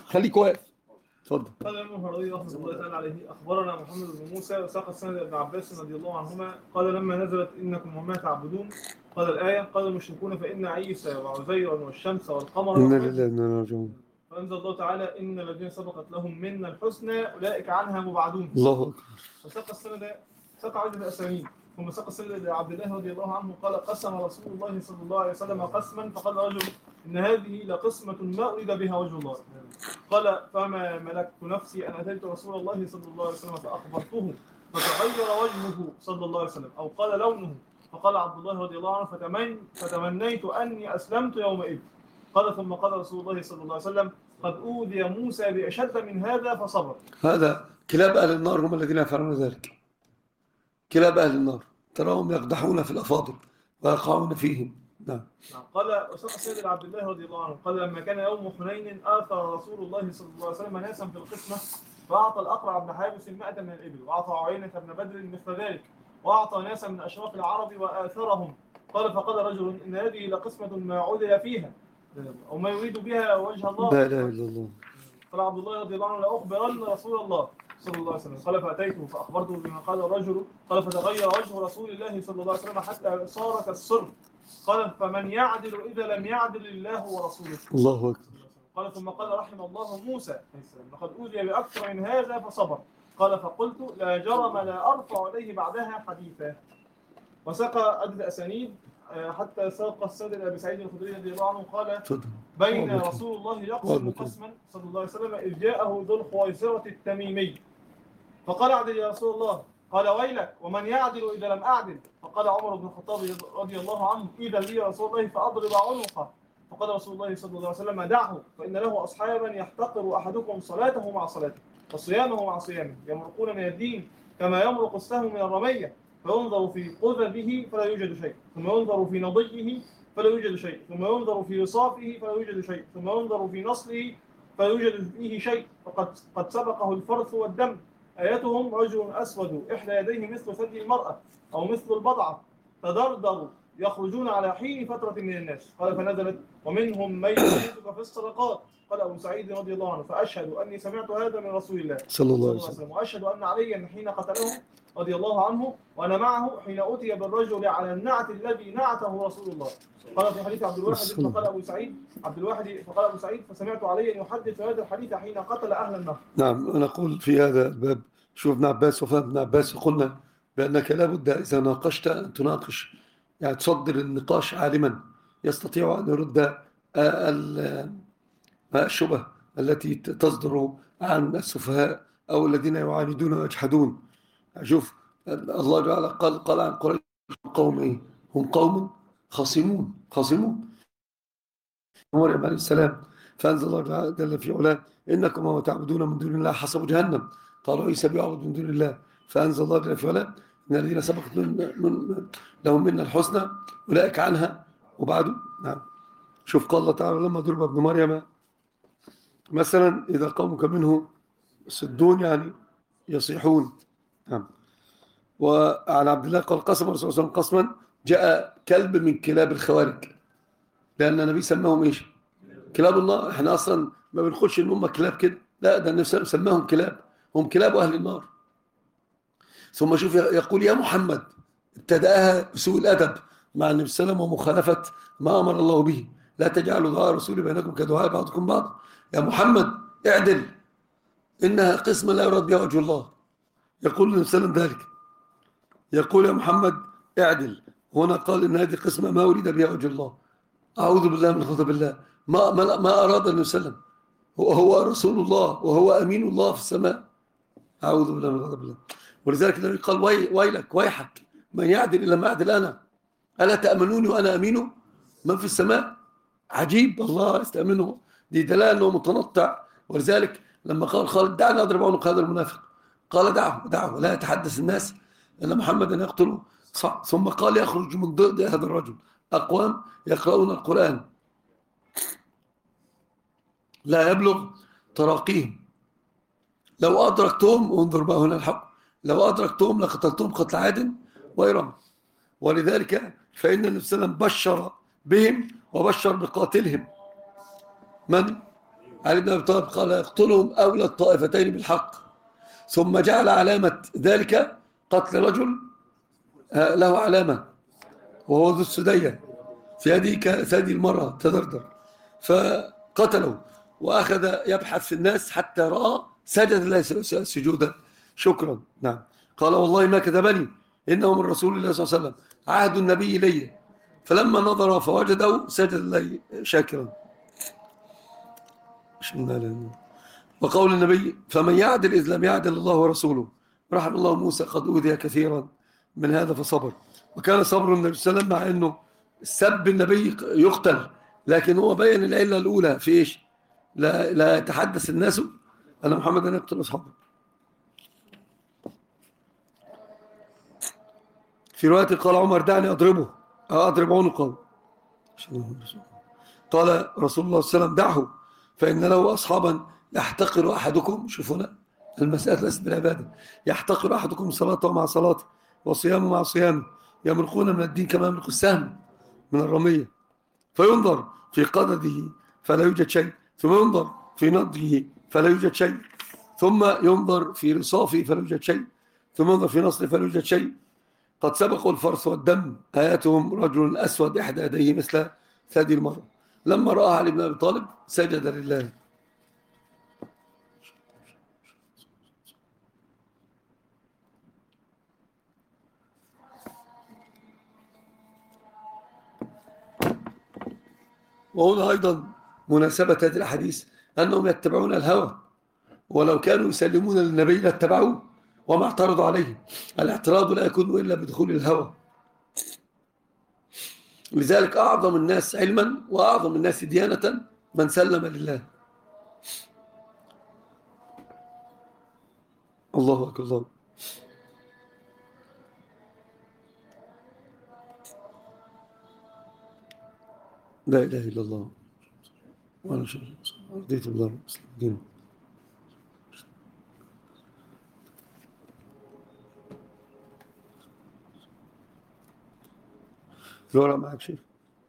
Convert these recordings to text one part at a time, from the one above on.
خليك واقف. اتفضل. قال الإمام الهروي رحمه الله تعالى عليه: أخبرنا محمد بن موسى وساق السند ابن عباس رضي الله عنهما قال: لما نزلت إنكم وما تعبدون، قال الآية: قال المشركون فإن عيسى وعزيرا والشمس والقمر فأنزل الله تعالى: إن الذين سبقت لهم منا الحسنى أولئك عنها مبعدون. الله أكبر. وساق السند ساق عدد الأسانيد، ثم ساق السند لعبد الله رضي الله عنه قال: قسم رسول الله صلى الله عليه وسلم قسما فقال رجل: إن هذه لقسمة ما أريد بها وجه الله. قال: فما ملكت نفسي أن أتيت رسول الله صلى الله عليه وسلم فأخبرته فتغير وجهه صلى الله عليه وسلم، أو قال لونه، فقال عبد الله رضي الله عنه: فتمنيت أني أسلمت يومئذ. قال: ثم قال رسول الله صلى الله عليه وسلم: قد أوذي موسى بأشد من هذا فصبر. هذا كلاب أهل النار هم الذين يفعلون ذلك. كلاب أهل النار تراهم يقدحون في الأفاضل ويقعون فيهم. نعم. قال وساق سيد عبد الله رضي الله عنه قال: لما كان يوم حنين آثر رسول الله صلى الله عليه وسلم ناسا في القسمة، فأعطى الأقرع بن حابس 100 من الإبل، وأعطى عيينة بن بدر مثل ذلك، وأعطى ناسا من أشراف العرب وآثرهم. قال: فقال رجل: إن هذه لقسمة ما عدل فيها أو ما يريد بها وجه الله. لا إله إلا الله. قال عبد الله رضي الله عنه: لأخبرن رسول الله صلى الله عليه وسلم. قال: فأتيته فأخبرته بما قال الرجل. قال: فتغير وجه رسول الله صلى الله عليه وسلم حتى صار كالصر. قال: فمن يعدل إذا لم يعدل الله ورسوله. الله أكبر. قال: ثم قال: رحم الله موسى لقد أوذي بأكثر من هذا فصبر. قال: فقلت: لا جرم لا أرفع إليه بعدها حديثا. وساق عدد أسانيد حتى ساق السيد أبي سعيد الخدري رضي الله عنه قال: بين رسول الله يقسم قسما صلى الله عليه وسلم إذ جاءه ذو الخويصرة التميمي فقال: اعدل يا رسول الله. قال: ويلك، ومن يعدل إذا لم أعدل؟ فقال عمر بن الخطاب رضي الله عنه: إذا لي يا رسول الله فأضرب عنقه. فقال رسول الله صلى الله عليه وسلم: دعه، فإن له أصحابا يحتقر أحدكم صلاته مع صلاته وصيامه مع صيامه، يمرقون من الدين كما يمرق السهم من الرمية، فينظر في قذبه فلا يوجد شيء، ثم ينظر في نضيه فلا يوجد شيء، ثم ينظر في وصافه فلا يوجد شيء، ثم ينظر في نصله فلا يوجد فيه شيء، قد سبقه الفرث والدم. آياتهم: رجل أسود إحدى يديه مثل ثدي المرأة أو مثل البضعة، تدردروا يخرجون على حين فترة من الناس. قال: فنزلت: ومنهم من يشركك في الصدقات. قال أبو سعيد رضي الله عنه: فأشهد أني سمعت هذا من رسول الله صلى الله عليه وسلم، وأشهد أن عليا حين قتله رضي الله عنه وأنا معه حين أتي بالرجل على النعت الذي نعته رسول الله. قال في حديث عبد الواحد فقال أبو سعيد فسمعت عليا يحدث هذا الحديث حين قتل أهل النهر. نعم. أنا أقول في هذا الباب: شوف ابن عباس وفهم ابن عباس قلنا بأنك لابد إذا ناقشت أن تناقش، يعني تصدر النقاش عالما يستطيع أن يرد الشبه التي تصدر عن السفهاء أو الذين يعاندون ويجحدون. شوف الله تعالى قال عن قريش: قوم إيه؟ هم قوم خصمون مريم عليه السلام. فأنزل الله تعالى جل في علاه: إنكم وما تعبدون من دون الله حسب جهنم. قالوا: عيسى بيعبد من دون الله. فأنزل الله جل في علاه: إن الذين سبقت لهم منا الحسنى أولئك عنها وبعدوا. نعم. شوف قال الله تعالى: لما ضرب ابن مريم مثلا إذا قومك منه يصدون، يعني يصيحون. نعم. وعن عبد الله قال: قسم الرسول صلى الله عليه وسلم قسما جاء كلب من كلاب الخوارج، لأن النبي سماهم إيش؟ كلاب الله. إحنا أصلا ما بنقولش إن هم كلاب كده، لا، ده النبي سماهم كلاب، هم كلاب أهل النار. ثم شوف يقول: يا محمد، ابتدأها بسوء الأدب مع النبي صلى الله عليه وسلم ومخالفة ما أمر الله به: لا تجعلوا دعاء الرسول بينكم كدعاء بعضكم بعض. يا محمد اعدل، إنها قسمة لا يراد بها وجه الله. يقول النبي صلى الله عليه وسلم ذلك، يقول: يا محمد اعدل. هنا قال إن هذه قسمة ما أريد بها وجه الله. أعوذ بالله من غضب الله. ما أراد النبي صلى الله عليه وسلم، هو رسول الله وهو أمين الله في السماء. أعوذ بالله من غضب الله. ولذلك النبي قال: ويلك، ويحك، من يعدل إلا ما أعدل أنا، ألا تأمنوني وأنا أمين من في السماء. عجيب، الله يستأمنه. دي دلالة أنه متنطع. ولذلك لما قال خالد: دعني أضرب عنق هذا المنافق، قال: دعه لا يتحدث الناس إلا محمدا يقتله. ثم قال: يخرج من ضد هذا الرجل أقوام يقرؤون القرآن لا يبلغ تراقيهم، لو أدركتهم، انظر بقى هنا الحق، لو أدركتهم لقتلتهم قتل عاد وإرم. ولذلك فإن النبي صلى الله عليه وسلم بشر بهم وبشر بقاتلهم من؟ علي بن أبي طالب قال اقتلهم أولى الطائفتين بالحق، ثم جعل علامة ذلك قتل رجل له علامة وهو ذو السدية في هذه المرة تدردر، فقتله وأخذ يبحث في الناس حتى رأى سجد الله سجودا شكرا. نعم. قال والله ما كذبني، إنه من رسول الله صلى الله عليه وسلم، عهد النبي لي. فلما نظر فوجده سجد الله شاكرا. وقول النبي فمن يعدل إذ لم يعدل الله ورسوله، رحم الله موسى قد أوذي كثيرا من هذا فصبر. وكان صبر النبي صلى الله عليه وسلم مع أنه سب النبي يقتل، لكن هو بين العلة الأولى في إيش؟ لا يتحدث الناس أن محمدا يقتل أصحابه. في رواية قال عمر دعني أضربه أو أضرب عنقه. قال رسول الله صلى الله عليه وسلم دعه فإن له أصحابا يحتقر أحدكم، شوفونا المسألة ليست بالعبادة، يحتقر أحدكم صلاته مع صلاته وصيامه مع صيامه، يمرقون من الدين كما يمرق السهم من الرمية، فينظر في قدده فلا يوجد شيء، ثم ينظر في نضجه فلا يوجد شيء، ثم ينظر في رصافه فلا يوجد شيء، ثم ينظر في نصره فلا يوجد شيء. قد سبقوا الفرس والدم، آياتهم رجل أسود إحدى يديه مثل ثدي المرأة. لما رأى علي بن أبي طالب سجد لله. وهنا أيضا مناسبة هذه الحديث أنهم يتبعون الهوى، ولو كانوا يسلمون للنبي لاتبعوه وما اعترضوا عليه. الاعتراض لا يكون إلا بدخول الهوى. لذلك أعظم الناس علما وأعظم الناس ديانة من سلم لله. الله أكبر. الله لا إله إلا الله وأنا رضيت بالله مسلم. الورق معك شيء؟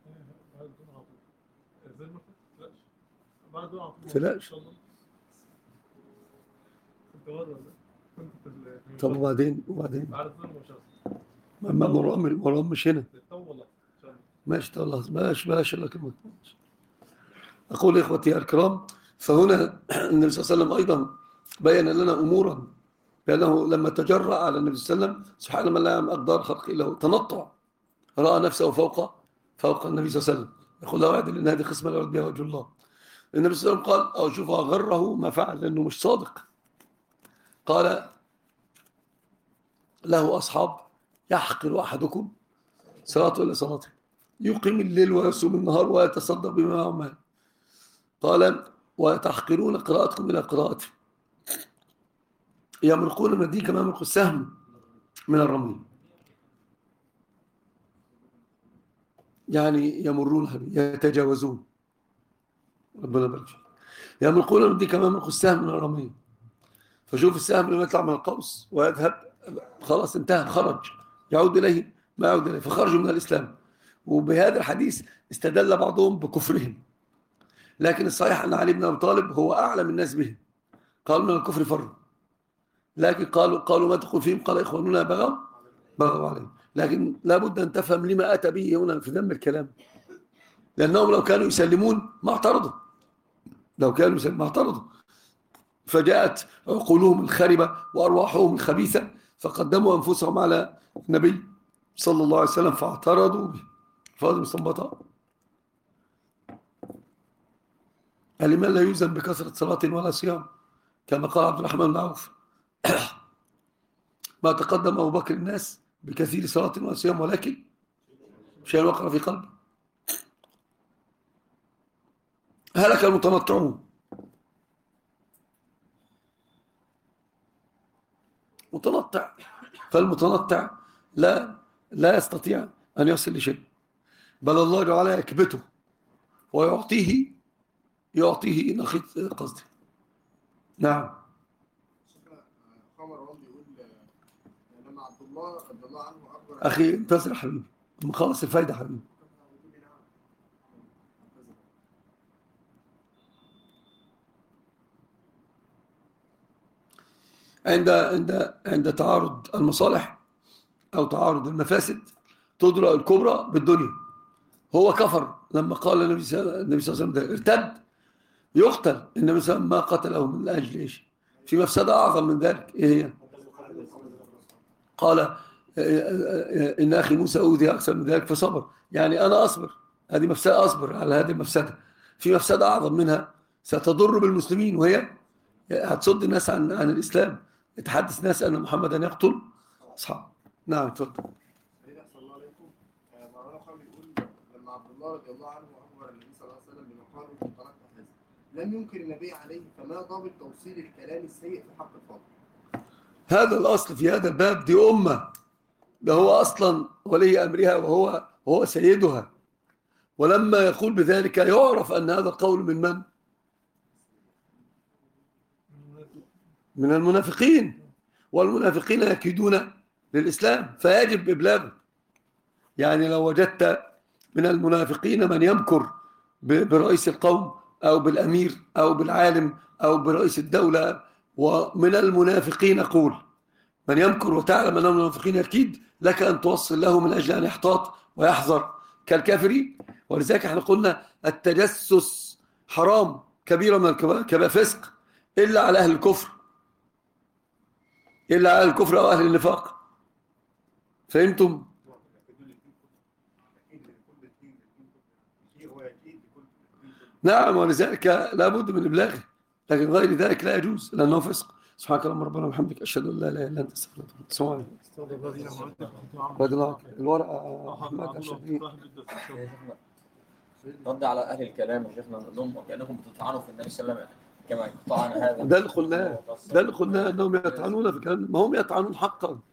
فلاش. طب وبعدين ما مرام مش هنا. ماشي والله بلاش الله كلمة. أقول إخوتي الكرام، فهنا النبي صلى الله عليه وسلم أيضا بين لنا أمورا، بأنه لما تجرأ على النبي صلى الله عليه وسلم سبحان من لا يعلم أقدار خلق إلا هو، تنطع، رأى نفسه فوق النبي صلى الله عليه وسلم، يقول له أعدل إن هذه قسمة لا يرد بها وجه الله. النبي صلى الله عليه وسلم قال أو شوف أغره ما فعل لأنه مش صادق. قال له أصحاب يحقر أحدكم صلاته إلى صلاته، يقيم الليل ويصوم النهار ويتصدق بما معه مال. قال وتحقرون قراءتكم إلى قراءته، يمرقون من الدين كما يمرق السهم من الرمي، يعني يمرون يتجاوزون. ربنا يبارك فيك. يمرقون من الدين كما يمرق السهم من الرمي. فشوف السهم لما يطلع من القوس ويذهب خلاص انتهى، خرج، يعود إليه ما يعود إليه، فخرجوا من الإسلام. وبهذا الحديث استدل بعضهم بكفرهم، لكن الصحيح أن علي بن أبي طالب هو أعلم الناس به. قالوا من الكفر فروا، لكن قالوا ما تقول فيهم؟ قال إخواننا بغوا عليهم. لكن لابد أن تفهم لما أتى به هنا في ذم الكلام، لأنهم لو كانوا يسلمون ما اعترضوا، ما اعترضوا. فجاءت عقولهم الخربة وأرواحهم الخبيثة فقدموا أنفسهم على النبي صلى الله عليه وسلم فاعترضوا به. فهذا مستنبطة. الإيمان لا يوزن بكثرة صلاة ولا صيام، كما قال عبد الرحمن بن عوف ما تقدم أبو بكر الناس بكثير صلاة وصيام ولكن شيء وقر في قلبه. هلك المتنطعون. متنطع، فالمتنطع لا يستطيع أن يصل لشيء، بل الله تعالى يكبته ويعطيه نخيط قصدي. نعم. أخي انتظر حبيبي خلص الفايدة حبيبي. عند تعارض المصالح أو تعارض المفاسد تدرأ الكبرى بالدنيا. هو كفر لما قال النبي صلى الله عليه وسلم ده ارتد يقتل. النبي صلى الله عليه وسلم ما قتله من أجل إيش؟ في مفسدة أعظم من ذلك. إيه هي؟ قال إن أخي موسى أوذي أكثر من ذلك فصبر. يعني أنا أصبر، هذه مفسدة، أصبر على هذه المفسدة. في مفسدة أعظم منها ستضر بالمسلمين، وهي هتصد الناس عن الإسلام، يتحدث الناس أن محمدا يقتل أصحابه. نعم تفضل. الله عليكم. مولانا خالد بيقول لما عبد الله رضي الله عنه اخبر النبي صلى الله عليه وسلم بمقال من طلاق هذا لم ينكر النبي عليه، فما ضابط توصيل الكلام السيء في حق الفاضل؟ هذا الأصل في هذا الباب، دي أمة، ده هو أصلا ولي أمرها وهو سيدها، ولما يقول بذلك يعرف أن هذا القول من من؟ من المنافقين، والمنافقين يكيدون للإسلام فيجب إبلاغه. يعني لو وجدت من المنافقين من يمكر برئيس القوم أو بالأمير أو بالعالم أو برئيس الدولة، ومن المنافقين قول من يمكر وتعلم أن المنافقين أكيد لك أن توصل له من أجل أن يحتاط ويحذر كالكافرين. ولذلك احنا قلنا التجسس حرام، كبيرة من الكبائر، فسق، إلا على أهل الكفر، إلا على الكفر أو أهل النفاق. فهمتم؟ نعم، ولذلك لا بد من إبلاغه، لكن غير ذلك لا يجوز لأنه فسق. سبحانك اللهم ربنا وبحمدك أشهد أن لا إله إلا أنت أستغفرك وأتوب إليك. السلام عليكم. الورقة أحمد أشهد رد على أهل الكلام يا شيخنا، نقول لهم كأنكم بتطعنوا في النبي صلى الله عليه وسلم كما يقطعنا هذا. ده اللي قلناه أنهم يطعنون في كلام، ما هم يطعنون حقا.